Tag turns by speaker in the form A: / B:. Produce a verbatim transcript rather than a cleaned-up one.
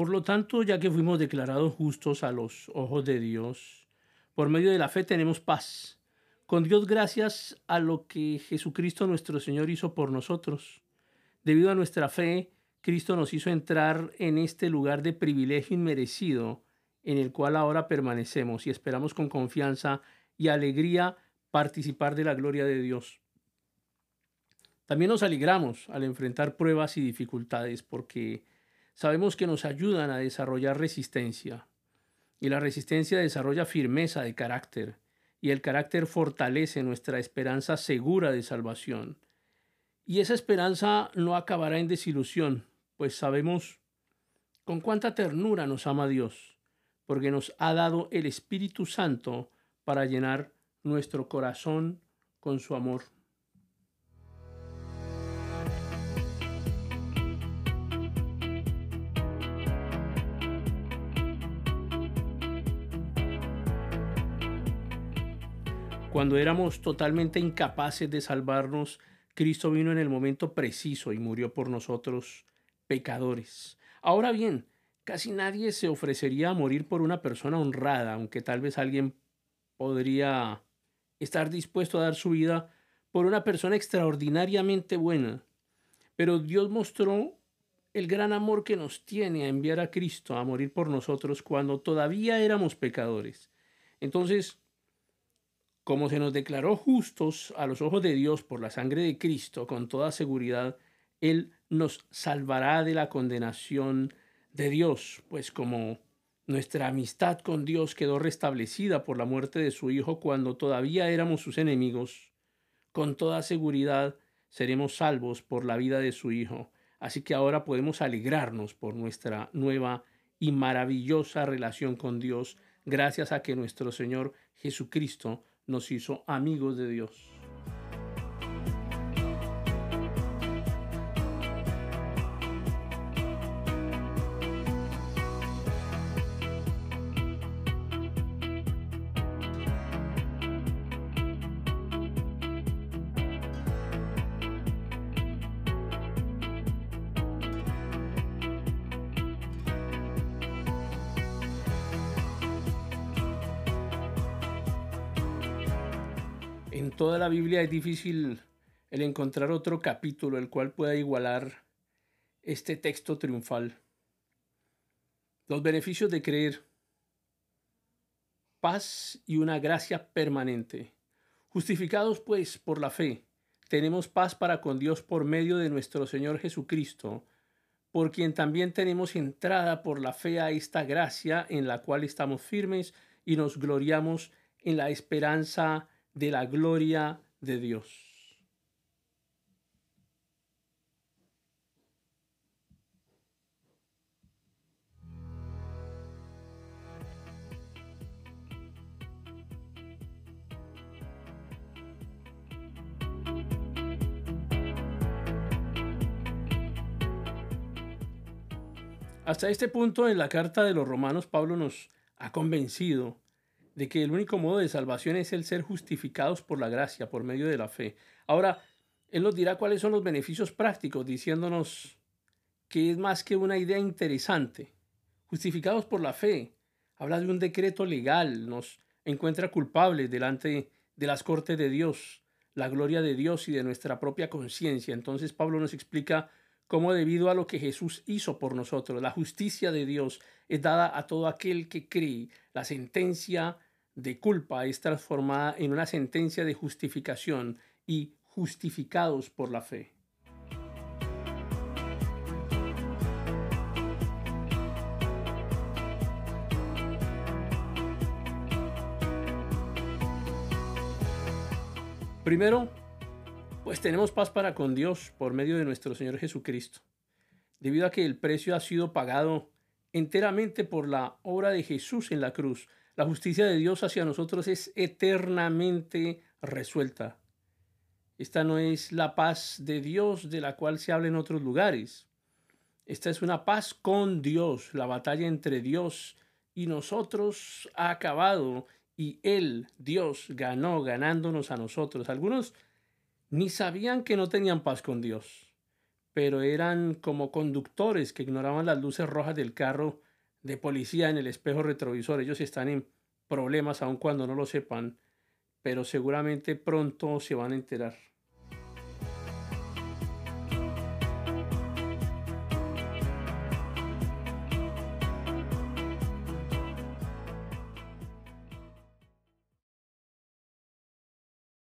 A: Por lo tanto, ya que fuimos declarados justos a los ojos de Dios, por medio de la fe tenemos paz con Dios gracias a lo que Jesucristo nuestro Señor hizo por nosotros. Debido a nuestra fe, Cristo nos hizo entrar en este lugar de privilegio inmerecido en el cual ahora permanecemos y esperamos con confianza y alegría participar de la gloria de Dios. También nos alegramos al enfrentar pruebas y dificultades porque sabemos que nos ayudan a desarrollar resistencia. Y la resistencia desarrolla firmeza de carácter, y el carácter fortalece nuestra esperanza segura de salvación. Y esa esperanza no acabará en desilusión, pues sabemos con cuánta ternura nos ama Dios, porque nos ha dado el Espíritu Santo para llenar nuestro corazón con su amor. Cuando éramos totalmente incapaces de salvarnos, Cristo vino en el momento preciso y murió por nosotros, pecadores. Ahora bien, casi nadie se ofrecería a morir por una persona honrada, aunque tal vez alguien podría estar dispuesto a dar su vida por una persona extraordinariamente buena. Pero Dios mostró el gran amor que nos tiene a enviar a Cristo a morir por nosotros cuando todavía éramos pecadores. Entonces, como se nos declaró justos a los ojos de Dios por la sangre de Cristo, con toda seguridad, Él nos salvará de la condenación de Dios, pues como nuestra amistad con Dios quedó restablecida por la muerte de su Hijo cuando todavía éramos sus enemigos, con toda seguridad seremos salvos por la vida de su Hijo. Así que ahora podemos alegrarnos por nuestra nueva y maravillosa relación con Dios, gracias a que nuestro Señor Jesucristo nos hizo amigos de Dios. En toda la Biblia es difícil el encontrar otro capítulo el cual pueda igualar este texto triunfal. Los beneficios de creer: paz y una gracia permanente. Justificados pues por la fe, tenemos paz para con Dios por medio de nuestro Señor Jesucristo, por quien también tenemos entrada por la fe a esta gracia en la cual estamos firmes y nos gloriamos en la esperanza de la gloria de Dios. Hasta este punto en la carta de los Romanos, Pablo nos ha convencido de que el único modo de salvación es el ser justificados por la gracia, por medio de la fe. Ahora, él nos dirá cuáles son los beneficios prácticos, diciéndonos que es más que una idea interesante. Justificados por la fe, habla de un decreto legal, nos encuentra culpables delante de las cortes de Dios, la gloria de Dios y de nuestra propia conciencia. Entonces Pablo nos explica cómo, debido a lo que Jesús hizo por nosotros, la justicia de Dios es dada a todo aquel que cree. La sentencia de culpa es transformada en una sentencia de justificación y justificados por la fe. Primero, pues tenemos paz para con Dios por medio de nuestro Señor Jesucristo, debido a que el precio ha sido pagado enteramente por la obra de Jesús en la cruz. La justicia de Dios hacia nosotros es eternamente resuelta. Esta no es la paz de Dios de la cual se habla en otros lugares. Esta es una paz con Dios. La batalla entre Dios y nosotros ha acabado y Él, Dios, ganó, ganándonos a nosotros. Algunos ni sabían que no tenían paz con Dios, pero eran como conductores que ignoraban las luces rojas del carro de policía en el espejo retrovisor. Ellos están en problemas aun cuando no lo sepan, pero seguramente pronto se van a enterar.